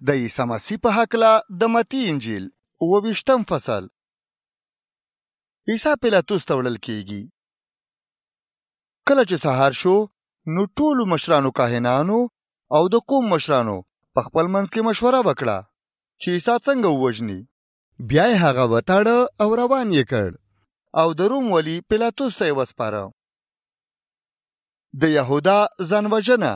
د عیسی مسیح په هکله د متی انجیل 28 فصل. عیسی پیلاطوس ته وړل کیږي. کله چې سهار شو نو ټولو مشرانو کاهنانو او د قوم مشرانو په خپل منځ کې مشوره وکړه چې عیسی څنګه ووژني. بیا یې هغه وتاړه او روان یې کړ او د روم ولی پیلاطوس ته یې وسپاره. د یهودا ځانوژنه.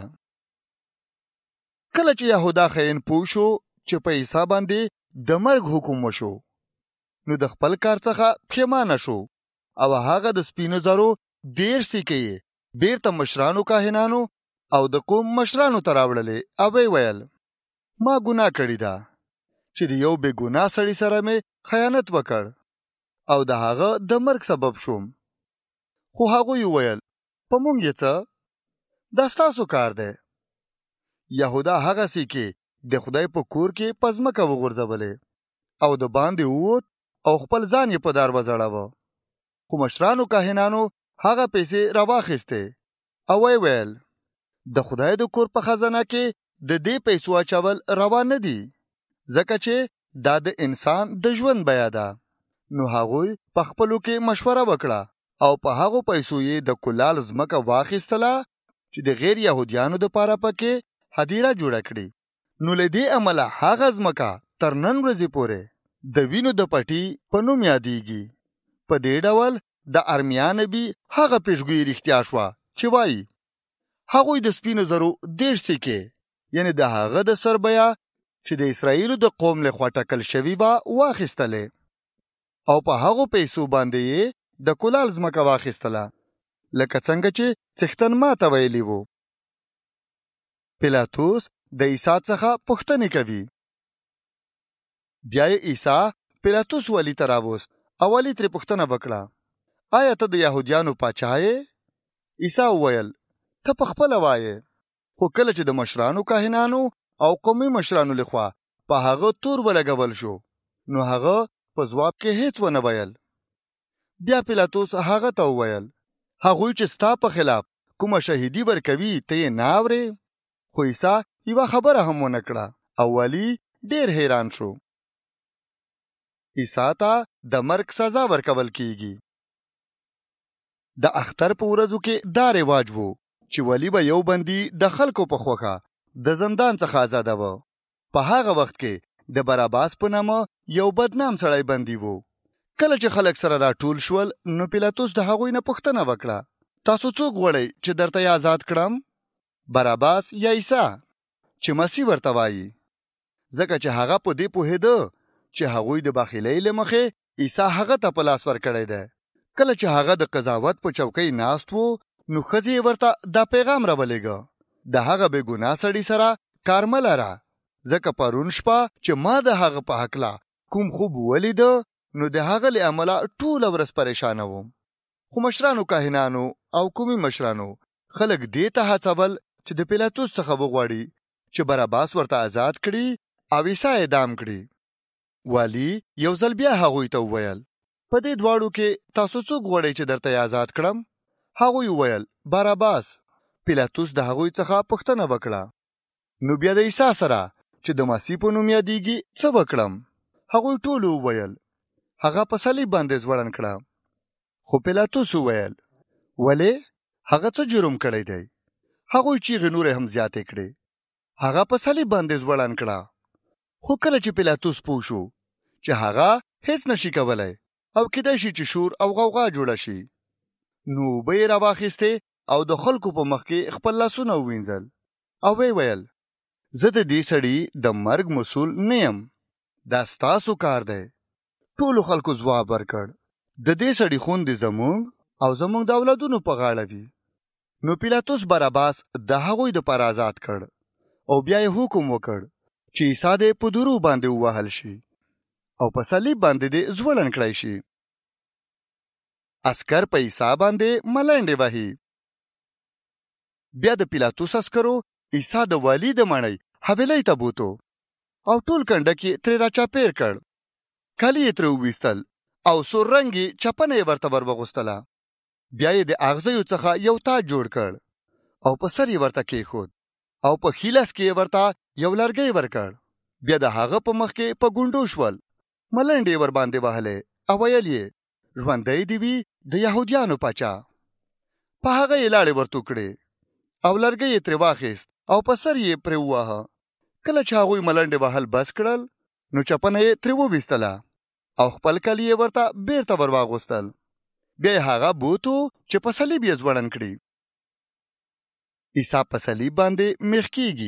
کله چې یهودا خاین پوه شو چې په عیسی باندې د مرګ حکم وشو نو د خپل کار څخه پښیمانه شو او هغه د سپینو زرو 10 سکې بیرته مشرانو کاهنانو او د قوم مشرانو ته راوړلې او ویل ما ګناه کړې ده چې د یو بې ګناه سړي سره مې خیانت وکړ او د هغه د مرګ سبب شوم. خو هغوی ویل په موږ یې څه؟ دا ستاسو کار دی. یهودا هغه سکې د خدای په کور کې په ځمکه وغورځولې او د باندې ووت او خپل ځان یې په دار وځړاوه. خو مشرانو کاهنانو هغه پیسې راواخیستې او ویل د خدای د کور په خزانه کې د دې پیسو اچول روا نه دي ځکه چې دا د انسان د ژوند بیه ده. نو هغوی په خپلو کې مشوره وکړه او په هغو پیسو یې د کلال ځمکه واخیستله چې د غیر یهودیانو دپاره پکې هدیره جوړه کړي. نو له دې امله هغه ځمکه تر نن ورځې پورې د وینو د پټي په نوم یادېږي. په دې ډول د ارمیا نبي هغه پیشګویي رښتیا شوه چې وایي هغوی د سپینو زرو 10 سکې یعنی د هغه د سر بیه چې د اسرائیلو د قوم لخوا ټاکل شوي به واخیستلې او په هغو پیسو باندې یې د کلال ځمکه واخیستله لکه څنګه چې څښتن ماته ویلي وو. پیلاطوس د عیسی څخه پوښتنې کوي. بیا یې عیسی پیلاطوس ولی ته راوست او ولی ترې پوښتنه وکړه آیا ته د یهودیانو پاچا یې؟ عیسی وویل ته پخپله وایې. خو کله چې د مشرانو کاهنانو او قومي مشرانو لخوا په هغه تور ولګول شو نو هغه په ځواب کې هیڅ ونه ویل. بیا پیلاطوس هغه ته وویل هغوی چې ستا په خلاف کومه شهیدي ورکوي ته یې نه اورې؟ خو عیسی یوه خبره هم ونه کړه او ولی ډېر حیران شو. عیسی ته د مرګ سزا ورکول کیږي. د اختر په ورځو کې دا رواج وو چې ولی به یو بندي د خلکو په خوښه د زندان څخه آزاده و. په هغه وخت کې د باراباس په نامه یو بدنام سړی بندي وو. کله چې خلک سره راټول شول نو پیلاطوس د هغوی نه پوښتنه وکړه تاسو څوک غواړئ چې درته یې آزاد کړم؟ باراباس یا عیسی چې مسیح ورته وایي؟ ځکه چې هغه په دې پوهېده چې هغوی د بخیلۍ له مخې عیسی هغه ته په لاس ورکړی دی. کله چې هغه د قضاوت په چوکۍ ناست وو نو ښځې یې ورته دا پیغام راولېږه د هغه بې ګناه سړي سره کار مه لره ځکه پرون شپه چې ما د هغه په هکله کوم خوب ولیده نو د هغه له امله ټوله ورځ پریشانه وم. خو مشرانو کاهنانو او قومي مشرانو خلک دې ته هڅول چې د پیلاطوس څخه وغواړي چې باراباس ورته آزاد کړي او عیسی اعدام کړي. والی یو ځل بیا هغوی ته وویل په دې دواړو کې تاسو څوک غواړئ چې درته یې آزاد کړم؟ هغوی وویل باراباس. پیلاطوس د هغوی څخه پوښتنه وکړه نو بیا د عیسی سره چې د مسیح په نوم یادېږي څه وکړم؟ هغوی ټولو وویل هغه په صلیب باندې ځوړند کړه. خو پیلاطوس وویل ولې؟ هغه څه جرم کړی دی؟ هغوی چیغې نورې هم زیاتې کړې هغه په صلیب باندې ځوړند کړه. خو کله چې پیلاطوس پوه شو چې هغه هیڅ نشي کولی او کیدای شي چې شور او غوغا جوړه شي نو اوبه یې راواخیستې او د خلکو په مخ کې خپل لاسونه ووینځل او ویل زه د دې سړي د مرګ مسؤل نه یم، دا ستاسو کار دی. ټولو خلکو ځواب ورکړ د دې سړي خوندې زموږ او زموږ د اولادونو په غاړه وي. نو پیلاطوس باراباس د هغوی دپاره آزاد کړ او بیا یې حکم وکړ چې عیسی دې په درو باندې ووهل شي او په صلیب باندې دې ځوړند کړی شي. عسکر په عیسی باندې ملنډې وهي. بیا د پیلاطوس عسکرو عیسی د والی د مړی حویلۍ ته بوتو او ټول کنډک یې ترې راچاپېر کړ. کالي یې ترې وویستل او سور رنګې چپنه یې ورته ور وغوستله. بیا یې د اغزیو څخه یو تاج جوړ کړ او په سر یې ورته کېښود او په ښي لاس کې یې ورته یو لرګی ورکړ. بیا د هغه په مخ کې په ګونډو شول، ملنډې ور باندې وهلې او ویل یې ژوندی دې وي د یهودیانو پاچا. په هغه یې لاړې ورتو کړې او لرګی یې ترې واخیست او په سر یې پرې وواهه. کله چې هغوی ملنډې وهل بس کړل نو چپنه یې ترې وویستله او خپل کالي یې ورته بیرته ور واغوستل. بیا یې هغه بوتو چې په صلیب یې ځوړند کړي. عیسی په صلیب باندې میخ کیږي.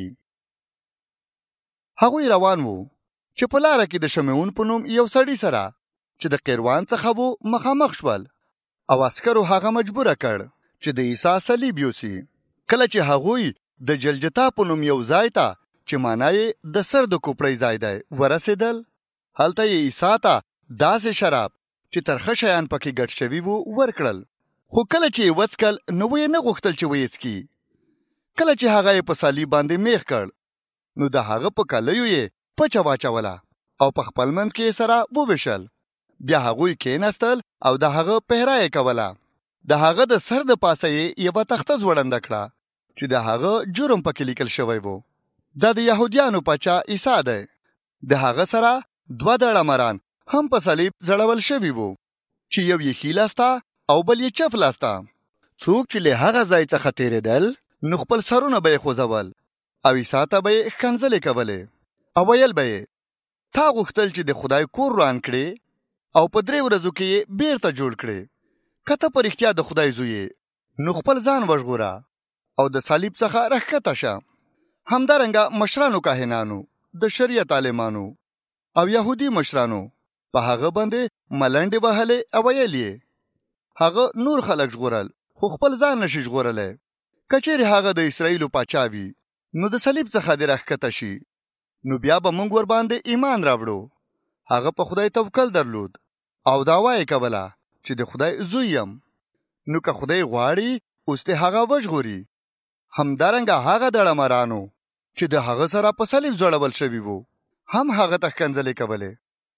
هغوی روان وو چې په لاره کې د شمعون په نوم یو سړي سره چې د قیروان څخه وو مخامخ شول او عسکرو هغه مجبوره کړ چې د عیسی صلیب یوسي. کله چې هغوی د جلجتا په نوم یو ځای ته چې معنا یې د سر د کوپړۍ ځای دی ورسېدل، هلته یې عیسی ته داسې شراب چې ترخه شیان پکې ګډ شوي وو ورکړل. خو کله چې یې وڅکل نو یې نه غوښتل چې ویې څکي. کله چې هغه یې په صلیب باندې میخ کړ نو د هغه په کلیو یې پچه واچوله او په خپل منځ کې یې سره وویشل. بیا هغوی کېناستل او د هغه پهره یې کوله. د هغه د سر د پاسه یې یوه تخته ځوړنده کړه چې د هغه جرم پکې لیکل شوی وو. دا د یهودیانو پاچا عیسی دی. د هغه سره 2 دړه مران هم په صلیب ځړول شوي وو چې یو یې ښي لاسته او بل یې چپ لاسته. څوک چې له هغه ځای څخه تېرېدل نو خپل سرونه به یې خوځول او عیسی ته به یې ښکنځلې کولې او ویل به یې تا غوښتل چې د خدای کور وران کړې او په 3 ورځو کې یې بیرته جوړ کړې. که ته په رښتیا د خدای زوی یې نو خپل ځان وژغوره او د صلیب څخه راښکته شه. همدارنګه مشرانو کاهنانو، د شریعت عالمانو او یهودي مشرانو په هغه باندې ملنډې وهلې او ویل یې هغه نور خلک ژغورل خو خپل ځان نشي ژغورلی. که چیرې هغه د اسرائیلو پاچا وي نو د صلیب څخه دې راښکته شي، نو بیا به موږ ورباندې ایمان راوړو. هغه په خدای توکل درلود او دعوا یې کوله چې د خدای زوی یم. نو که خدای غواړي اوس دې هغه وژغوري. همدارنګه هغه دړه مرانو چې د هغه سره په صلیب ځړول شوي وو هم هغه ته ښکنځلې کولې.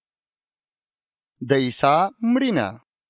د عیسی مړینه.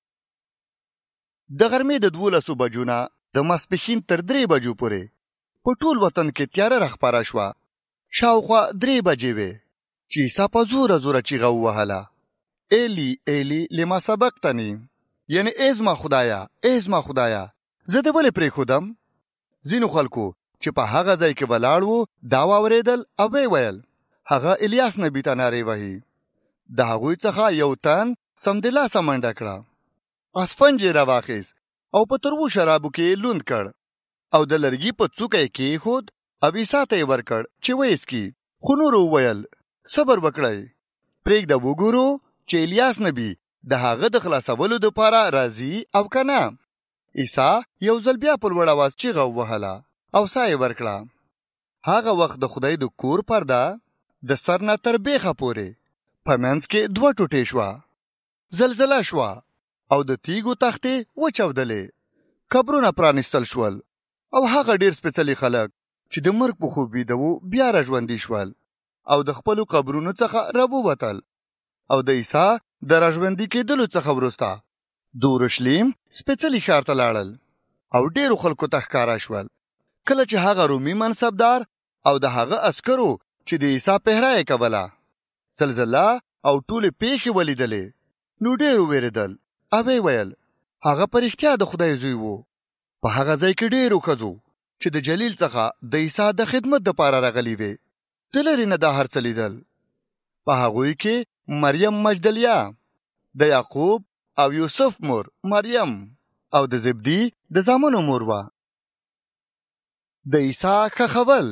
د غرمې د 12 بجو نه د ماسپښین تر 3 بجو پورې په ټول وطن کې تیاره راخپاره شوه. شاوخوا 3 بجې وې چې عیسی په زوره زوره چیغه ووهله ایلی ایلی لما سبقتنی، یعنی ای زما خدایا ای زما خدایا زه دې ولې پرېښودم. ځینو خلکو چې په هغه ځای کې ولاړ وو دا واورېدل او ویې ویل هغه الیاس نبي ته نارې وهي. د هغوی څخه یو تن سمدلاسه منډه کړه، اسفنج یې راواخیست او په تروو شرابو کې لوند کړ او د لرګي په څوکه یې کېښود او عیسی ته یې ورکړ چې ویڅکي. خو نورو وویل صبر وکړئ، پرېږده وګورو چې الیاس نبي د هغه د خلاصولو دپاره راځي او که نه. عیسی یو ځل بیا په لوړ اواز چیغه ووهله او ساه یې ورکړه. هغه وخت د خدای د کور پرده د سر نه تر بیخه پورې په منځ کې 2 ټوټې شوه. زلزله شوه او د تیږو تختې وچاودلې. قبرونه پرانیستل شول او هغه ډېر سپېڅلي خلک چې د مرګ په خوب ویده وو بیا راژوندي شول او د خپلو قبرونو څخه راووتل او د عیسی د راژوندي کېدلو څخه وروسته د اورشلیم سپېڅلي ښار ته لاړل او ډېرو خلکو ته ښکاره شول. کله چې هغه رومي منصبدار او د هغه عسکرو چې د عیسی پهره یې کوله زلزله او ټولې پیښې ولیدلې نو ډېر ووېرېدل او یې ویل هغه په رښتیا د خدای زوی و. په هغه ځای کې ډېرو ښځو چې د جلیل څخه د عیسی د خدمت دپاره راغلي وې د لرې نه دا هر څه لیدل. په هغوی کې مریم مجدلیه، د یعقوب او یوسف مور مریم او د زبدي د زامنو مور وه. د عیسی ښخول.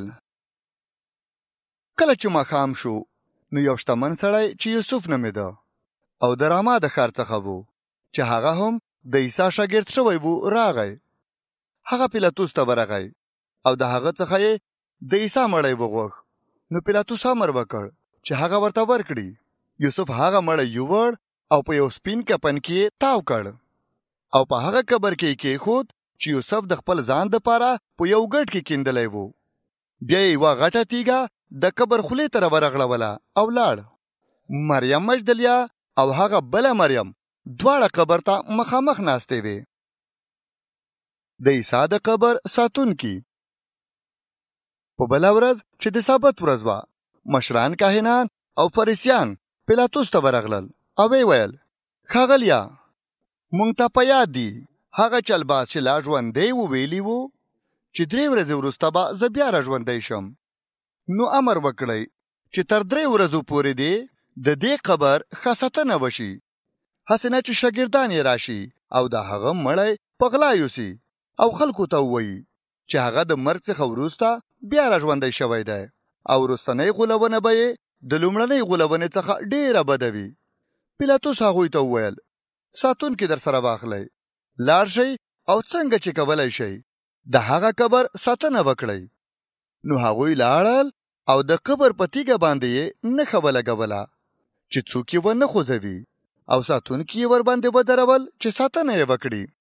کله چې ماښام شو نو یو شتمن سړی چې یوسف نومېده او د راما د ښار څخه و چې هغه هم د عیسی شاګرد شوی و راغی. هغه پیلاطوس ته ورغی او د هغه څخه یې د عیسی مړی وغوښت. نو پیلاطوس امر وکړ چې هغه ورته ورکړي. یوسف هغه مړی یووړ او په یو سپین کفن کې تاو کړ او په هغه قبر کې یې کېښود چې یوسف د خپل ځان دپاره په یو ګټ کې کیندلی و. بیا یې یوه غټه تیږه د قبر خولې ته راورغړوله او لاړ. مریم مجدلیه او هغه بله مریم دواړه قبر ته مخامخ ناستې وې. د عیسی د قبر ساتونکي. په بله ورځ چې د سبت ورځ وه مشران کاهنان او فریسیان پیلاطس ته ورغلل او ویل ښاغلیا مونږ ته په یاد دي هغه چلباز چې لا ژوندی ویلی وو چې 3 ورځې وروسته به زه بیا را ژوندی شم. نو امر وکړئ چې تر 3 ورځو پورې دی د دې قبر ښه ساتنه وشي، هسې نه چې شاګردان یې راشي او د هغه مړی په غلا یوسي او خلکو ته ووایي چې هغه د مرګ څخه وروسته بیا را ژوندی شوی دی او وروستنۍ غولونه به یې د لومړنۍ غولونې څخه ډېره بده وي. پیلاطس هغوی ته وویل ساتونکي در سره واخلئ، لاړ شئ او څنګه چې کولی شئ د هغه قبر ساتنه وکړئ. نو هغوی لاړل او د قبر په تیږه باندې یې نښه ولګوله چې څوک یې ونه خوځوي او ساتونکي یې ورباندې ودرول چې ساتنه یې وکړي.